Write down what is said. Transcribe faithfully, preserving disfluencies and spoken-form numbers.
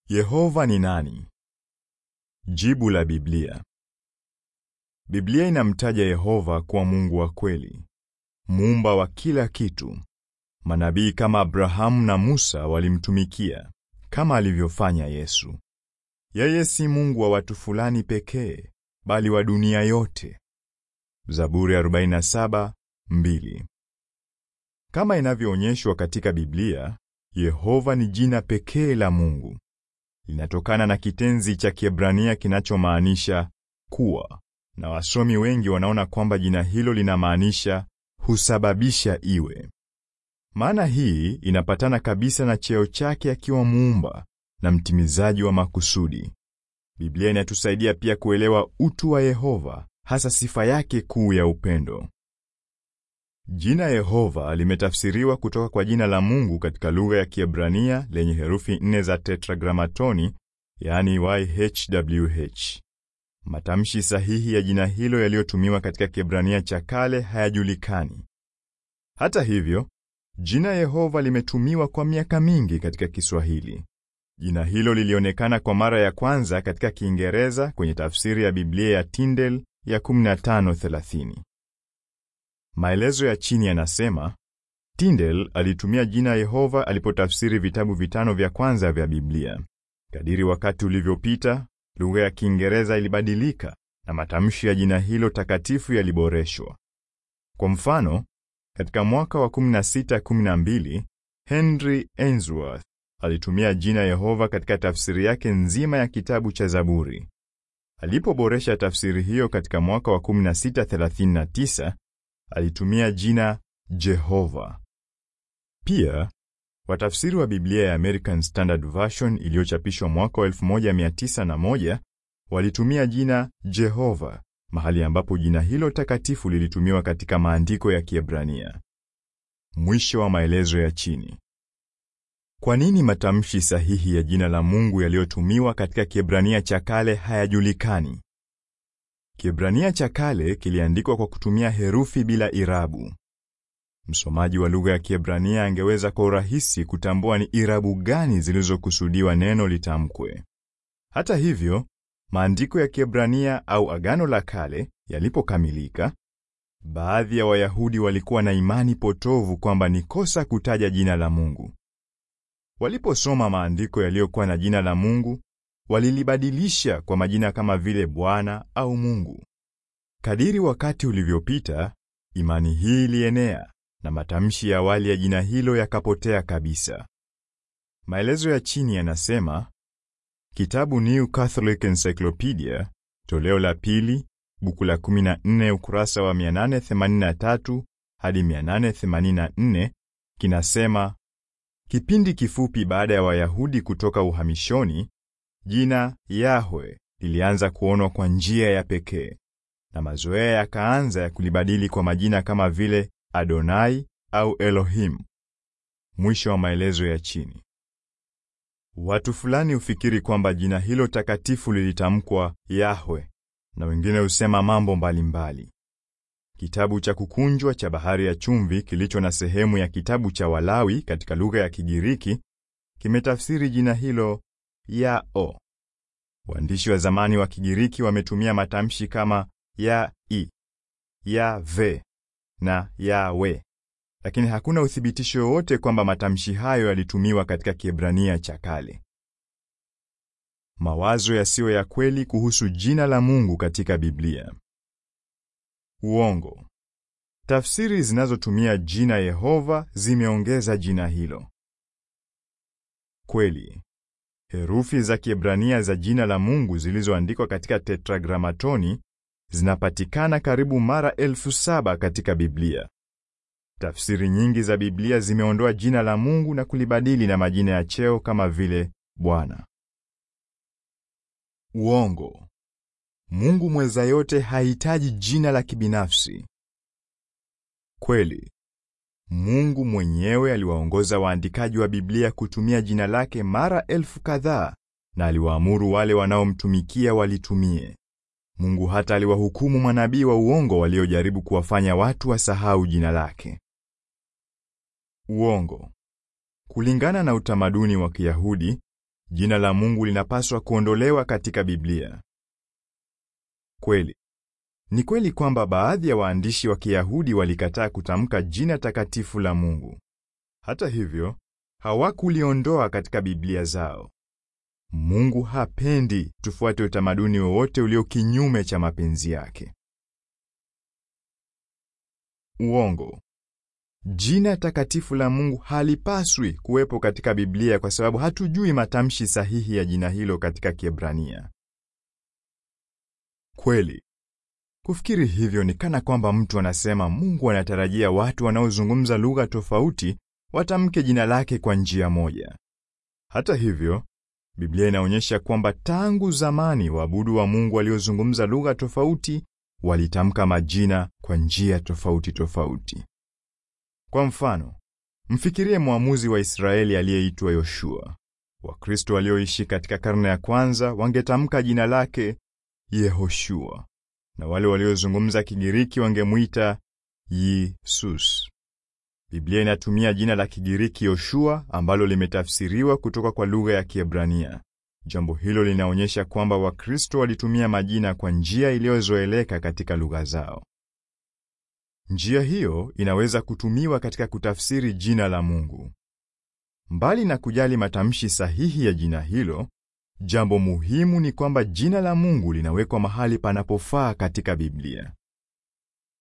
Yehova ni nani? Jibu la Biblia. Biblia inamtaja Yehova kuwa Mungu wa kweli, muumba wa kila kitu. Manabii kama Abrahamu na Musa walimtumikia, kama alivyofanya Yesu. Yeye si Mungu wa watu fulani pekee, bali wa dunia yote. Zaburi arobaini na saba, mbili. Kama inavyoonyeshwa katika Biblia, Yehova ni jina pekee la Mungu. Linatokana na kitenzi cha Kiebrania kinachomaanisha kuwa, na wasomi wengi wanaona kwamba jina hilo linamaanisha husababisha iwe. Maana hii inapatana kabisa na cheo chake akiwa muumba na mtimizaji wa makusudi. Biblia inatusaidia pia kuelewa utu wa Yehova, hasa sifa yake kuu ya upendo. Jina Yehova limetafsiriwa kutoka kwa jina la Mungu katika lugha ya Kiebrania lenye herufi nne za tetragramatoni, yani Y H W H. Matamshi sahihi ya jina hilo yaliyotumiwa katika Kiebrania cha kale hayajulikani. Hata hivyo, jina Yehova limetumiwa kwa miaka mingi katika Kiswahili. Jina hilo lilionekana kwa mara ya kwanza katika Kiingereza kwenye tafsiri ya Biblia ya Tyndale ya kumi na tano thelathini. Maelezo ya chini yanasema, Tyndale alitumia jina Yehova alipotafsiri vitabu vitano vya kwanza vya Biblia. Kadiri wakati ulivyopita, lugha ya Kiingereza ilibadilika na matamshi ya jina hilo takatifu yaliboreshwa. Kwa mfano, katika mwaka wa kumi na sita kumi na mbili, Henry Ainsworth alitumia jina Yehova katika tafsiri yake nzima ya kitabu cha Zaburi. Alipoboresha tafsiri hiyo katika mwaka wa kumi na sita thelathini na tisa, alitumia jina Jehova. Pia, watafsiri wa Biblia ya American Standard Version iliyochapishwa mwaka wa elfu moja mia tisa na moja walitumia jina Jehova, mahali ambapo jina hilo takatifu lilitumiwa katika maandiko ya Kiebrania. Mwisho wa maelezo ya chini. Kwa nini matamshi sahihi ya jina la Mungu yaliyotumiwa katika Kiebrania cha kale hayajulikani? Kiebrania cha kale kiliandikwa kwa kutumia herufi bila irabu. Msomaji wa lugha ya Kiebrania angeweza kwa urahisi kutambua ni irabu gani zilizokusudiwa neno litamkwe. Hata hivyo, maandiko ya Kiebrania au Agano la Kale yalipokamilika, baadhi ya Wayahudi walikuwa na imani potovu kwamba ni kosa kutaja jina la Mungu. Waliposoma maandiko yaliyokuwa na jina la Mungu, walilibadilisha kwa majina kama vile Bwana au Mungu. Kadiri wakati ulivyopita, imani hii ilienea na matamshi ya awali ya jina hilo yakapotea kabisa. Maelezo ya chini yanasema, kitabu New Catholic Encyclopedia, toleo la pili, buku la kumi na nne, ukurasa wa mia nane themanini na tatu hadi mia nane themanini na nne, kinasema, kipindi kifupi baada ya Wayahudi kutoka uhamishoni, jina Yahwe lilianza kuonwa kwa njia ya pekee, na mazoea yakaanza ya kulibadili kwa majina kama vile Adonai au Elohim. Mwisho wa maelezo ya chini. Watu fulani hufikiri kwamba jina hilo takatifu lilitamkwa Yahwe, na wengine husema mambo mbalimbali. Kitabu cha kukunjwa cha Bahari ya Chumvi kilicho na sehemu ya kitabu cha Walawi katika lugha ya Kigiriki kimetafsiri jina hilo Yao. Waandishi wa zamani wa Kigiriki wametumia matamshi kama Ya-i, Ya-ve na Ya-we, lakini hakuna uthibitisho wowote kwamba matamshi hayo yalitumiwa katika Kiebrania cha kale. Mawazo yasiyo ya kweli kuhusu jina la Mungu katika Biblia. Uongo. Tafsiri zinazotumia jina Yehova zimeongeza jina hilo. Kweli. Herufi za Kiebrania za jina la Mungu zilizoandikwa katika tetragramatoni zinapatikana karibu mara elfu saba katika Biblia. Tafsiri nyingi za Biblia zimeondoa jina la Mungu na kulibadili na majina ya cheo kama vile Bwana. Uongo. Mungu mweza yote hahitaji jina la kibinafsi. Kweli. Mungu mwenyewe aliwaongoza waandikaji wa Biblia kutumia jina lake mara elfu kadhaa, na aliwaamuru wale wanaomtumikia walitumie. Mungu hata aliwahukumu manabii wa uongo waliojaribu kuwafanya watu wasahau jina lake. Uongo. Kulingana na utamaduni wa Kiyahudi, jina la Mungu linapaswa kuondolewa katika Biblia. Kweli. Ni kweli kwamba baadhi ya waandishi wa Kiyahudi walikataa kutamka jina takatifu la Mungu. Hata hivyo, hawakuliondoa katika Biblia zao. Mungu hapendi tufuate utamaduni wowote ulio kinyume cha mapenzi yake. Uongo. Jina takatifu la Mungu halipaswi kuwepo katika Biblia kwa sababu hatujui matamshi sahihi ya jina hilo katika Kiebrania. Kweli. Kufikiri hivyo ni kana kwamba mtu anasema Mungu anatarajia watu wanaozungumza lugha tofauti watamke jina lake kwa njia moja. Hata hivyo, Biblia inaonyesha kwamba tangu zamani waabudu wa Mungu waliozungumza lugha tofauti walitamka majina kwa njia tofauti tofauti. Kwa mfano, mfikirie mwamuzi wa Israeli aliyeitwa Yoshua. Wakristo walioishi katika karne ya kwanza wangetamka jina lake Yehoshua, na wale waliozungumza Kigiriki wangemuita Yesus. Biblia inatumia jina la Kigiriki Yoshua ambalo limetafsiriwa kutoka kwa lugha ya Kiebrania. Jambo hilo linaonyesha kwamba Wakristo walitumia majina kwa njia iliyozoeleka katika lugha zao. Njia hiyo inaweza kutumiwa katika kutafsiri jina la Mungu. Mbali na kujali matamshi sahihi ya jina hilo, jambo muhimu ni kwamba jina la Mungu linawekwa mahali panapofaa katika Biblia.